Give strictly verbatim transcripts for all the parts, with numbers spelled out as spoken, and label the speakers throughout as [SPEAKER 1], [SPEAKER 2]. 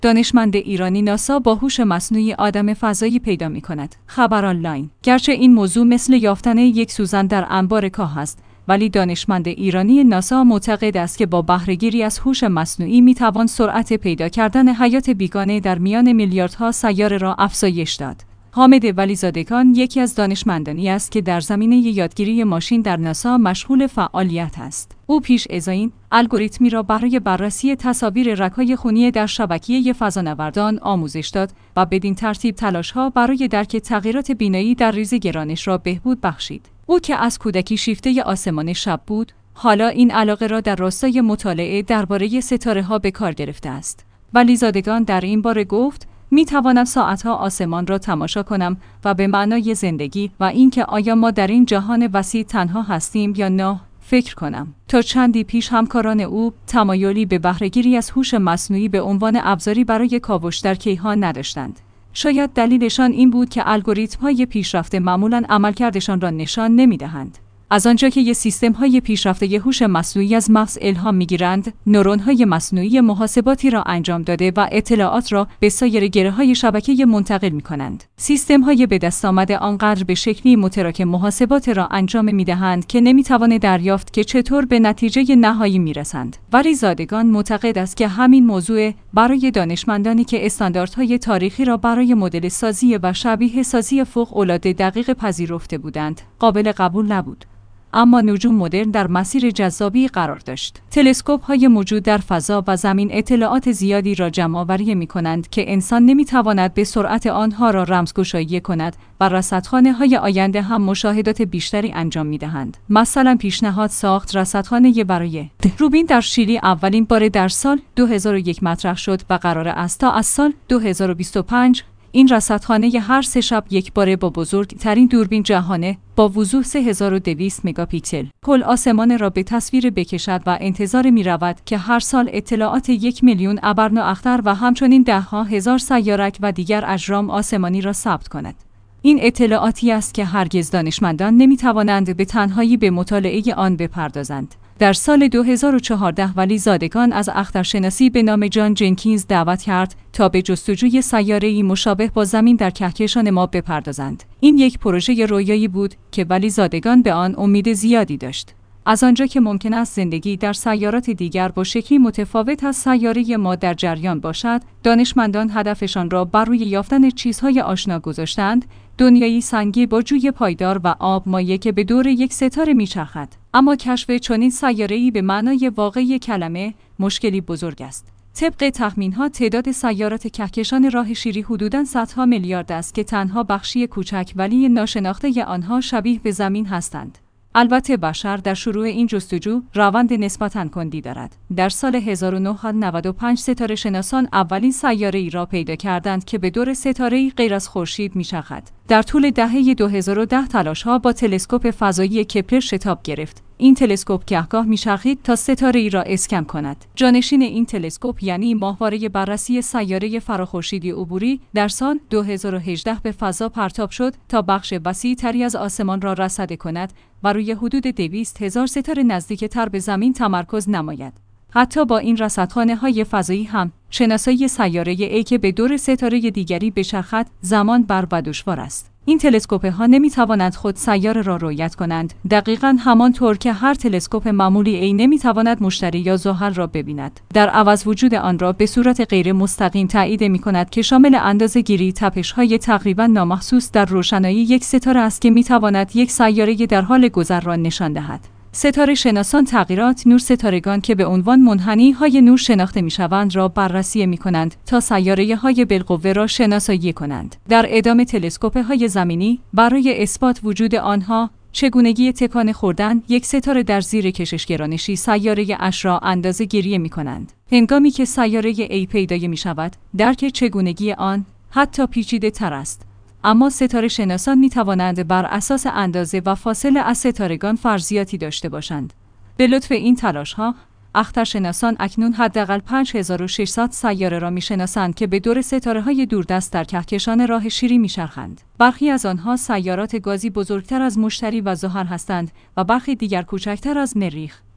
[SPEAKER 1] دانشمند ایرانی ناسا با هوش مصنوعی آدم فضایی پیدا می‌کند. خبر آنلاین. گرچه این موضوع مثل یافتن یک سوزن در انبار کاه است، ولی دانشمند ایرانی ناسا معتقد است که با بهره‌گیری از هوش مصنوعی می‌توان سرعت پیدا کردن حیات بیگانه در میان میلیاردها سیاره را افزایش داد. حامد ولیزادگان یکی از دانشمندانی است که در زمینه یادگیری ماشین در ناسا مشغول فعالیت است. او پیش از این الگوریتمی را برای بررسی تصاویر رگ‌های خونی در شبکیه فضانوردان آموزش داد و بدین ترتیب تلاش‌ها برای درک تغییرات بینایی در ریز گرانش را بهبود بخشید. او که از کودکی شیفته آسمان شب بود، حالا این علاقه را در راستای مطالعه درباره ستاره‌ها به کار گرفته است. ولیزادگان در این باره گفت: می توانم ساعتها آسمان را تماشا کنم و به معنای زندگی و اینکه آیا ما در این جهان وسیع تنها هستیم یا نه فکر کنم. تا چندی پیش همکاران او تمایلی به بهره‌گیری از هوش مصنوعی به عنوان ابزاری برای کاوش در کیهان نداشتند. شاید دلیلشان این بود که الگوریتم‌های پیشرفته معمولاً عملکردشان را نشان نمی‌دهند. از آنجا که یک سیستم‌های پیشرفته هوش مصنوعی از مغز الهام می‌گیرند، نورون‌های مصنوعی محاسباتی را انجام داده و اطلاعات را به سایر گره‌های شبکه منتقل می‌کنند. سیستم‌های به دست آمده آنقدر به شکلی متراکم محاسبات را انجام می‌دهند که نمی‌توان دریافت که چطور به نتیجه نهایی می‌رسند. ولیزادگان معتقد است که همین موضوع برای دانشمندانی که استانداردهای تاریخی را برای مدل سازی و شبیه سازی فوق‌العاده دقیق پذیرفته بودند، قابل قبول نبود. اما نجوم مدرن در مسیر جذابی قرار داشت. تلسکوپ‌های موجود در فضا و زمین اطلاعات زیادی را جمع‌آوری می‌کنند که انسان نمی‌تواند به سرعت آنها را رمزگشایی کند و رصدخانه‌های آینده هم مشاهدات بیشتری انجام می‌دهند. مثلا پیشنهاد ساخت رصدخانه برای روبین در شیلی اولین بار در سال دو هزار و یک مطرح شد و قرار است تا از سال دو هزار و بیست و پنج این رصدخانه هر سه شب یک باره با بزرگترین دوربین جهانه با وضوح سه هزار و دویست مگاپیکسل کل آسمان را به تصویر بکشد و انتظار می رود که هر سال اطلاعات یک میلیون ابرنواختر و همچنین ده ها هزار سیارک و دیگر اجرام آسمانی را ثبت کند. این اطلاعاتی است که هرگز دانشمندان نمی توانند به تنهایی به مطالعه آن بپردازند. در سال دو هزار و چهارده ولیزادگان از اخترشناسی به نام جان جنکینز دعوت کرد تا به جستجوی سیاره‌ای مشابه با زمین در کهکشان ما بپردازند. این یک پروژه رویایی بود که ولیزادگان به آن امید زیادی داشت. از آنجا که ممکن است زندگی در سیارات دیگر با شکلی متفاوت از سیاره ما در جریان باشد، دانشمندان هدفشان را بر روی یافتن چیزهای آشنا گذاشتند، دنیایی سنگی با جوی پایدار و آب مایع که به دور یک ستاره میچرخد. اما کشف چنین سیاره‌ای به معنای واقعی کلمه مشکلی بزرگ است. طبق تخمین‌ها تعداد سیارات کهکشان راه شیری حدوداً صدها میلیارد است که تنها بخشی کوچک ولی ناشناخته آنها شبیه به زمین هستند. البته بشر در شروع این جستجو روند نسبتاً کندی دارد. در سال هزار و نهصد و نود و پنج ستاره شناسان اولین سیاره‌ای را پیدا کردند که به دور ستاره‌ای غیر از خورشید می‌چرخد. در طول دهه دو هزار و ده تلاش‌ها با تلسکوپ فضایی کپلر شتاب گرفت. این تلسکوپ گهگاه می‌چرخید تا ستاره‌ای را اسکن کند. جانشین این تلسکوپ یعنی ماهواره بررسی سیاره فراخورشیدی عبوری در سال دو هزار و هجده به فضا پرتاب شد تا بخش وسیع‌تری از آسمان را رصد کند و روی حدود دویست هزار ستاره نزدیک‌تر به زمین تمرکز نماید. حتی با این رصدخانه‌های فضایی هم شناسایی سیاره ای که به دور ستاره دیگری بچرخد زمان بر و دشوار است. این تلسکوپ‌ها نمی‌توانند خود سیاره را رؤیت کنند، دقیقاً همانطور که هر تلسکوپ معمولی ای نمی‌تواند مشتری یا زحل را ببیند. در عوض وجود آن را به صورت غیر مستقیم تایید می‌کند که شامل اندازه‌گیری تپش‌های تقریباً نامحسوس در روشنایی یک ستاره است که می‌تواند یک سیاره در حال گذر را نشان دهد. ستاره شناسان تغییرات نور ستارگان که به عنوان منحنی های نور شناخته می شوند را بررسی می کنند تا سیاره های بالقوه را شناسایی کنند. در ادامه تلسکوپ های زمینی برای اثبات وجود آنها چگونگی تکان خوردن یک ستاره در زیر کشش گرانشی سیاره اش را اندازه گیری می کنند. هنگامی که سیاره ای پیدا می شود، درک چگونگی آن حتی پیچیده تر است. اما ستاره شناسان می توانند بر اساس اندازه و فاصله از ستارگان فرضیاتی داشته باشند. به لطف این تلاش ها، اخترشناسان اکنون حداقل پنج هزار و ششصد سیاره را می شناسند که به دور ستاره های دوردست در کهکشان راه شیری می چرخند. برخی از آنها سیارات گازی بزرگتر از مشتری و زحل هستند و برخی دیگر کوچکتر از مریخ.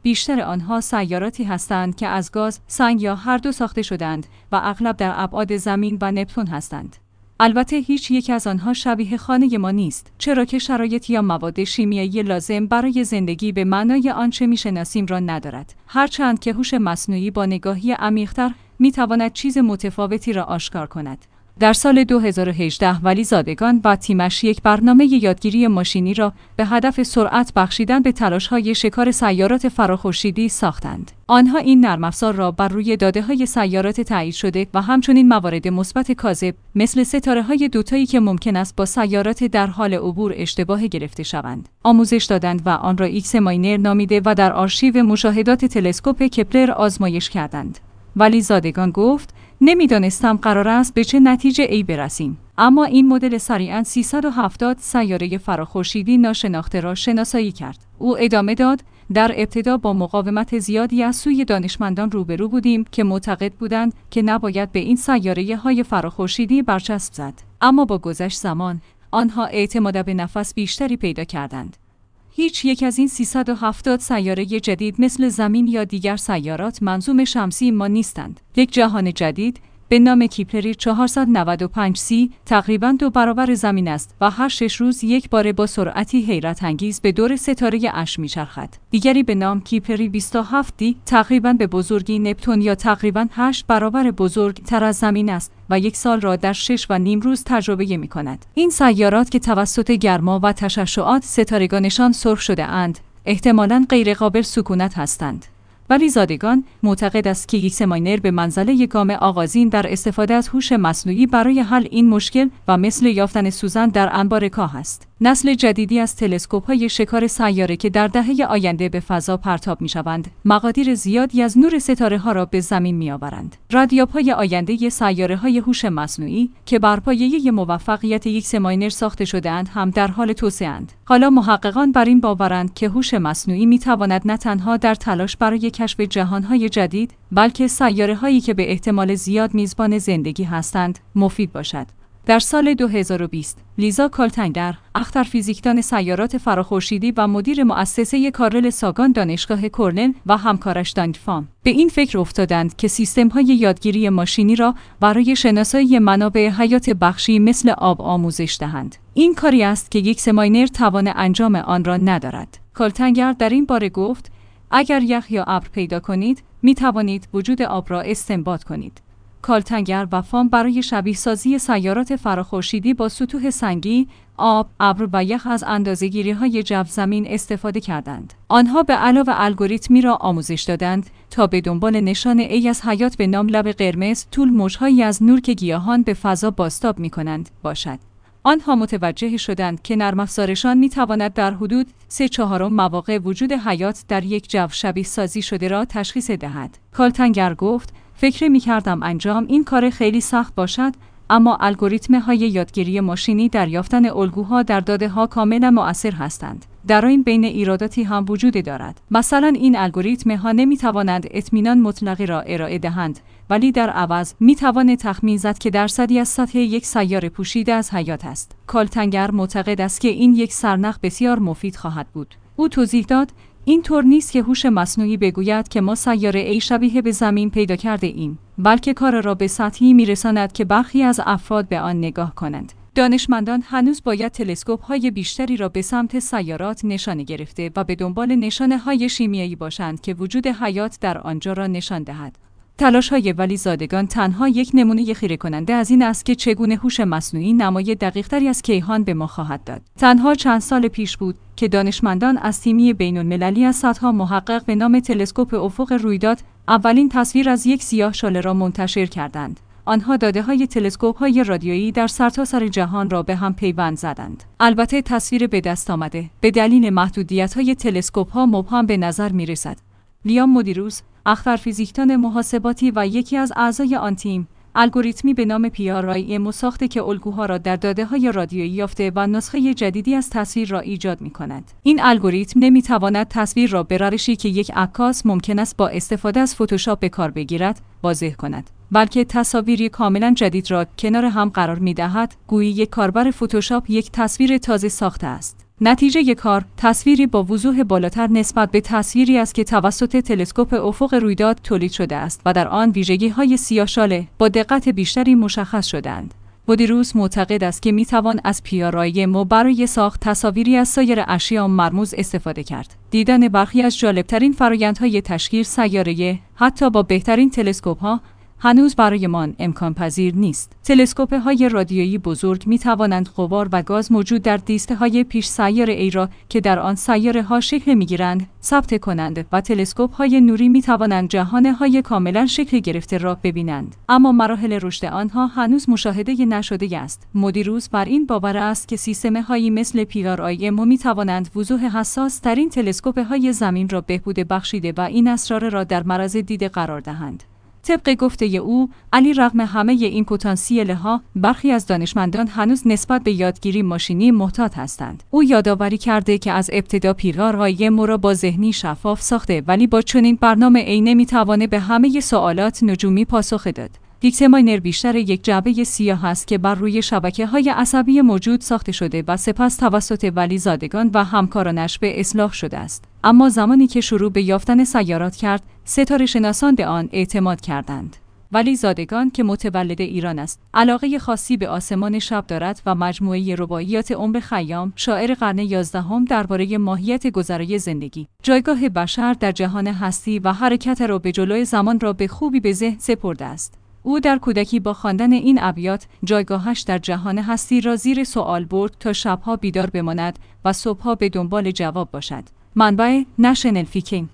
[SPEAKER 1] بیشتر آنها سیاراتی هستند که از گاز، سنگ یا هر دو ساخته شدند و اغلب در ابعاد زمین و نپتون هستند. البته هیچ یک از آنها شبیه خانه ما نیست، چرا که شرایط یا مواد شیمیایی لازم برای زندگی به معنای آنچه می‌شناسیم را ندارد. هرچند که هوش مصنوعی با نگاهی عمیق‌تر می‌تواند چیز متفاوتی را آشکار کند. در سال دو هزار و هجده ولی زادگان و تیمش یک برنامه یادگیری ماشینی را به هدف سرعت بخشیدن به تلاش‌های شکار سیارات فراخورشیدی ساختند. آنها این نرم افزار را بر روی داده‌های سیارات تایید شده و همچنین موارد مثبت کاذب مثل ستاره‌های دوتایی که ممکن است با سیارات در حال عبور اشتباه گرفته شوند، آموزش دادند و آن را ایکس ماینر نامیده و در آرشیو مشاهدات تلسکوپ کپلر آزمایش کردند. ولی زادگان گفت نمیدانستم قرار است به چه نتیجه ای برسیم. اما این مدل سریعاً سیصد و هفتاد سیاره فراخورشیدی ناشناخته را شناسایی کرد. او ادامه داد: در ابتدا با مقاومت زیادی از سوی دانشمندان روبرو بودیم که معتقد بودند که نباید به این سیاره‌های فراخورشیدی برچسب زد. اما با گذشت زمان آنها اعتماد به نفس بیشتری پیدا کردند. هیچ یک از این سیصد و هفتاد سیاره جدید مثل زمین یا دیگر سیارات منظوم شمسی ما نیستند. یک جهان جدید به نام کیپلری چهارصد و نود و پنج سی تقریباً دو برابر زمین است و هر شش روز یک بار با سرعتی حیرت انگیز به دور ستاره اش میچرخد. دیگری به نام کیپلری بیست و هفت دی تقریباً به بزرگی نپتون یا تقریباً هشت برابر بزرگ تر از زمین است و یک سال را در شش و نیم روز تجربه می کند. این سیارات که توسط گرما و تشعشعات ستارگانشان سرخ شده اند، احتمالاً غیر قابل سکونت هستند. ولی زادگان معتقد است که ایکس ماینر به منزله گام آغازین در استفاده از هوش مصنوعی برای حل این مشکل و مثل یافتن سوزن در انبار کاه است. نسل جدیدی از تلسکوپ‌های شکار سیاره که در دهه آینده به فضا پرتاب می‌شوند، مقادیر زیادی از نور ستاره‌ها را به زمین می‌آورند. رادیوهای آینده سیاره‌های هوش مصنوعی که بر پایه موفقیت ایکس ماینر ساخته شده‌اند هم در حال توسعه‌اند. حالا محققان بر این باورند که هوش مصنوعی می‌تواند نه تنها در تلاش برای کشف جهان‌های جدید، بلکه سیاره‌هایی که به احتمال زیاد میزبان زندگی هستند، مفید باشد. در سال دو هزار و بیست، لیزا کالتنگر، اخترفیزیکدان سیارات فراخورشیدی و مدیر مؤسسه کارل ساگان دانشگاه کرنل و همکارش دانیفام، به این فکر افتادند که سیستم‌های یادگیری ماشینی را برای شناسایی منابع حیات بخشی مثل آب آموزش دهند. این کاری است که ایکس ماینر توان انجام آن را ندارد. کالتنگر در این باره گفت: اگر یخ یا ابر پیدا کنید، می توانید وجود آب را استنباط کنید. کالتنگر و فام برای شبیه سازی سیارات فراخورشیدی با سطوح سنگی، آب، ابر و یخ از اندازه‌گیری‌های جو زمین استفاده کردند. آنها به علاوه الگوریتمی را آموزش دادند تا به دنبال نشان ای از حیات به نام لب قرمز، طول موج‌هایی از نور که گیاهان به فضا بازتاب می‌کنند باشد. آنها متوجه شدند که نرم افزارشان می‌تواند در حدود سه چهارم مواقع وجود حیات در یک جو شبیه سازی شده را تشخیص دهد. کالتنگر گفت: فکر می‌کردم انجام این کار خیلی سخت باشد، اما الگوریتم‌های یادگیری ماشینی در یافتن الگوها در داده‌ها کاملا مؤثر هستند. در این بین ایراداتی هم وجود دارد. مثلا این الگوریتم‌ها نمی‌توانند اطمینان مطلقی را ارائه دهند، ولی در عوض می‌توان تخمین زد که درصدی از سطح یک سیاره پوشیده از حیات است. کالتنگر معتقد است که این یک سرنخ بسیار مفید خواهد بود. او توضیح داد: این طور نیست که هوش مصنوعی بگوید که ما سیاره ای شبیه به زمین پیدا کرده ایم، بلکه کار را به سطحی می‌رساند که برخی از افراد به آن نگاه کنند. دانشمندان هنوز باید تلسکوپ‌های بیشتری را به سمت سیارات نشانه گرفته و به دنبال نشانه‌های شیمیایی باشند که وجود حیات در آنجا را نشان دهد. تلاش‌های ولی زادگان تنها یک نمونه خیره کننده از این است که چگونه هوش مصنوعی نمای دقیق‌تری از کیهان به ما خواهد داد. تنها چند سال پیش بود که دانشمندان از تیمی بین‌المللی از صدها محقق به نام تلسکوپ افق رویداد اولین تصویر از یک سیاه‌چاله را منتشر کردند. آنها داده‌های تلسکوپ‌های رادیویی در سرتاسر جهان را به هم پیوند زدند. البته تصویر به دست آمده به دلیل محدودیت‌های تلسکوپ‌ها مبهم به نظر می‌رسد. لیام مدیروس، اخترفیزیکدان محاسباتی و یکی از اعضای آن تیم، الگوریتمی به نام پی آر آی ام ساخته که الگوها را در داده‌های رادیویی یافته و نسخه جدیدی از تصویر را ایجاد می‌کند. این الگوریتم نمی‌تواند تصویر را به روشی که یک عکاس ممکن است با استفاده از فتوشاپ به کار بگیرد، واضح کند، بلکه تصاویری کاملا جدید را کنار هم قرار می‌دهد، گویی یک کاربر فتوشاپ یک تصویر تازه ساخته است. نتیجه کار تصویری با وضوح بالاتر نسبت به تصویری است که توسط تلسکوپ افق رویداد تولید شده است و در آن ویژگی‌های سیاه‌شاله با دقت بیشتری مشخص شده‌اند. بودیروس معتقد است که میتوان از پی آر آی ام برای ساخت تصاویری از سایر اشیاء مرموز استفاده کرد. دیدن برخی از جالبترین فرآیندهای تشکیل سیاره حتی با بهترین تلسکوپ‌ها هنوز برایمان امکان پذیر نیست. تلسکوپ‌های رادیویی بزرگ می توانند غبار و گاز موجود در دیسته پیش سیاره ای را که در آن سیاره‌ها شکل می‌گیرند ثبت کنند و تلسکوپ‌های نوری می توانند جهان‌های کاملاً شکل گرفته را ببینند، اما مراحل رشد آنها هنوز مشاهده نشده است. مودیروس بر این باور است که سیستم‌هایی مثل پی آر آی ام می توانند وضوح حساس ترین تلسکوپ‌های زمین را بهبود بخشیده و این اسرار را در معرض دید قرار دهند. طبق گفته او، علی رغم همه این پتانسیل‌ها، برخی از دانشمندان هنوز نسبت به یادگیری ماشینی محتاط هستند. او یادآوری کرده که از ابتدا پی آر آی ام را با ذهنی شفاف ساخته، ولی با چنین برنامه ای نمی‌توانه به همه سوالات نجومی پاسخ داد. دیکتماینر بیشتر یک جعبه سیاه است که بر روی شبکه‌های عصبی موجود ساخته شده و سپس توسط ولیزادگان و همکارانش به اصلاح شده است. اما زمانی که شروع به یافتن سیارات کرد، ستاره شناسان به آن اعتماد کردند. ولیزادگان که متولد ایران است، علاقه خاصی به آسمان شب دارد و مجموعه رباعیات عمر خیام، شاعر قرن یازدهم درباره ماهیت گذرای زندگی، جایگاه بشر در جهان هستی و حرکت را به جلوی زمان را به خوبی به ذهن سپرده است. او در کودکی با خواندن این ابیات جایگاهش در جهان هستی را زیر سوال برد تا شبها بیدار بماند و صبحها به دنبال جواب باشد. منبع نشنل فیکینگ